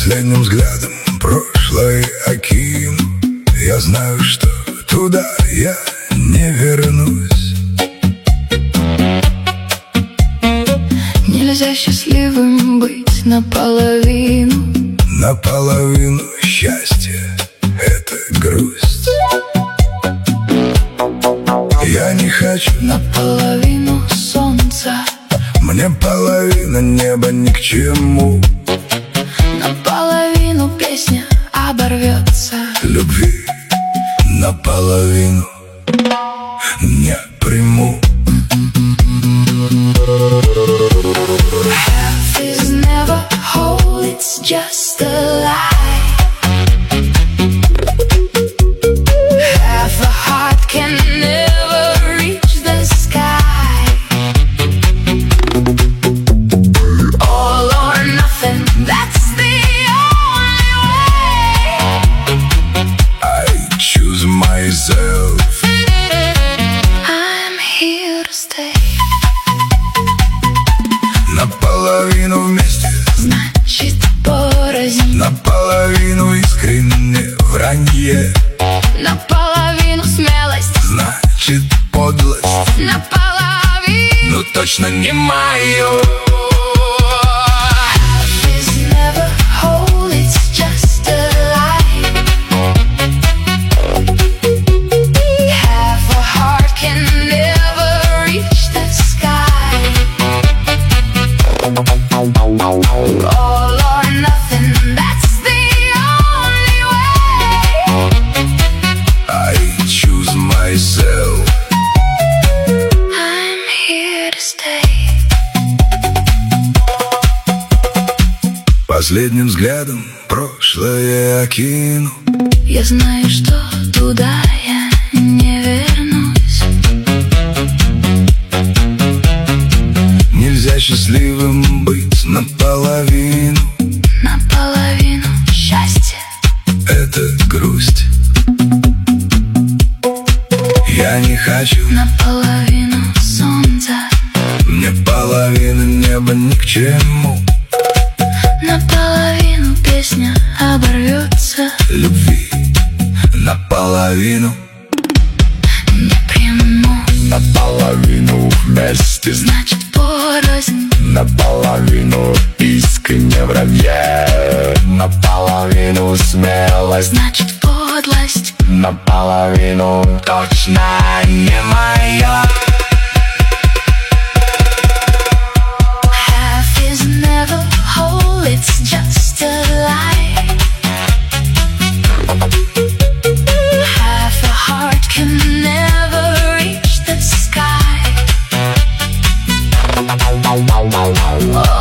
Последним взглядом прошлое окину. Я знаю, что туда я не вернусь. Нельзя счастливым быть наполовину. Наполовину счастья — это грусть. Я не хочу наполовину солнца. Мне половина неба ни к чему. Наполовину песня оборвется. Любви наполовину не приму. Half is never whole, it's just a lie. Half a heart can never reach the sky. All or nothing, that's the only way. I choose myself. I'm here to stay. Наполовину вместе, значит порознь. наполовину искренне вранье. Наполовину смелость, значит подлость. наполовину, но точно не мое. Half is never whole, it's just a lie. Half a heart can never reach the sky. All or nothing, that's the only way. I choose myself. I'm here to stay. Последним взглядом прошлое окину. Я знаю, что туда я не вернусь. Нельзя счастливым быть наполовину. Наполовину счастья — это грусть. Я не хочу наполовину солнца. мне половина неба ни к чему. Наполовину песня оборвется. Любви наполовину Не приму, наполовину вместе, значит порознь. наполовину искренне вранье. Наполовину смелость, Значит подлость. наполовину точно не моя. Half is never whole, it's just a lie. Half a heart can never reach the sky.